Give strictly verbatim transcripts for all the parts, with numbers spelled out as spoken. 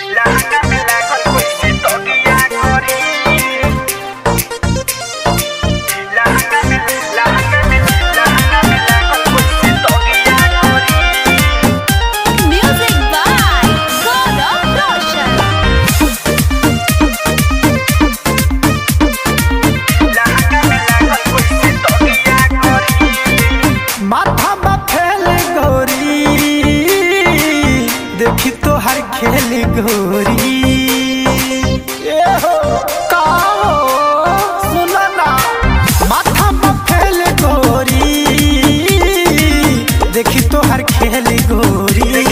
देखी तो हर खेल गोरी ए हो का हो सुना ना माथा में फैल गोरी देखी तो हर खेल गोरी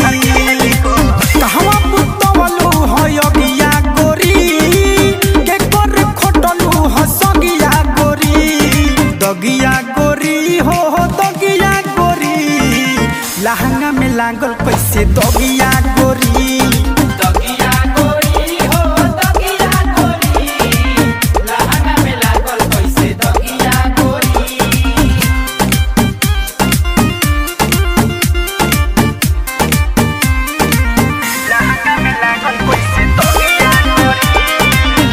कहवा पुतवलू हो योगिया गोरी के कर खोटलू हो सगिया गोरी दगिया गोरी हो हो दगिया गोरी लहंगा में लागल कैसे दगिया गोरी दगिया गोरी हो दगिया गोरी लहंगा में लागल कैसे दगिया गोरी लहंगा में लागल कैसे दगिया गोरी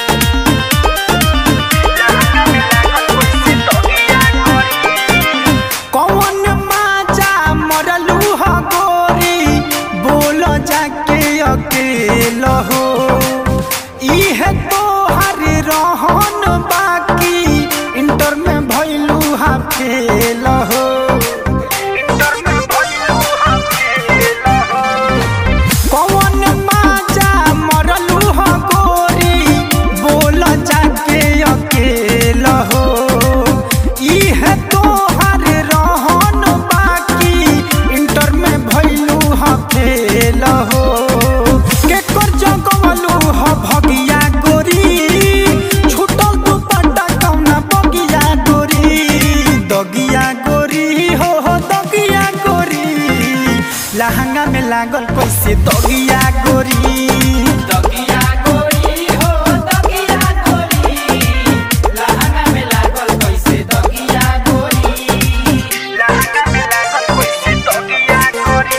लहंगा में लागल कैसे दगिया गोरी कौन माजा मरलू हो गोरी बोलो जाके अकेलो हो इहे तो हर रहन बाकी इंटर में भइलू हा फेल हो इंटर में भइलू हा फेल हो कौन माजा मरलू हो गोरी बोलो जाके अकेलो हो इहे तो हर रहन बाकी इंटर में भइलू हा फेल हो के कर जगवलू हो भगिया गोरी छूटल दुपट्टा कौना बगिया गोरी दगिया गोरी हो हो दगिया गोरी लहंगा में लागल कैसे दगिया गोरी दगिया गोरी हो दगिया गोरी लहंगा में लागल कैसे दगिया गोरी लहंगा में लागल कैसे दगिया गोरी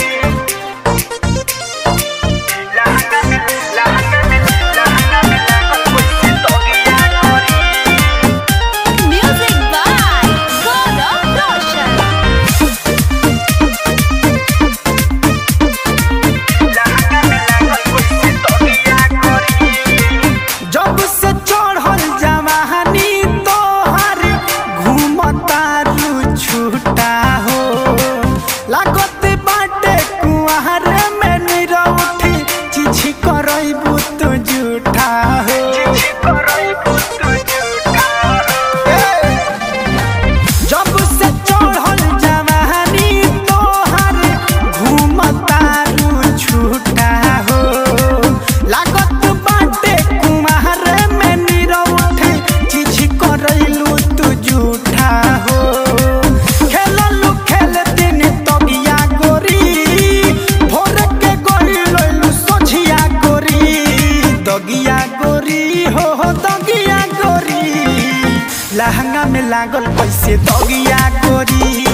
लहंगा में लहंगा में लहंगा में लागल कैसे दगिया गोरी Music by Gaurav Roshan. लहंगा में लागल कैसे दगिया गोरी जब से चढ़ल जवानी तोहर घूमता रू छूटा हो लागत बाटे कुआर में निरौठी चिछि करैबू तू झूठा हो चिछि करैबू तू झूठा हो जब से चढ़ल जवानी तोहर घूमता रू छूटा हो लागत बाटे कुमार में निरौठी चिछि करैलू तू झूठा हो खेललू खेल दिन तगिया गोरी भोर के गोरी लइलू सोझिया गोरी दगिया गोरी हो हो दगिया गोरी लहंगा में लागल कैसे दगिया गोरी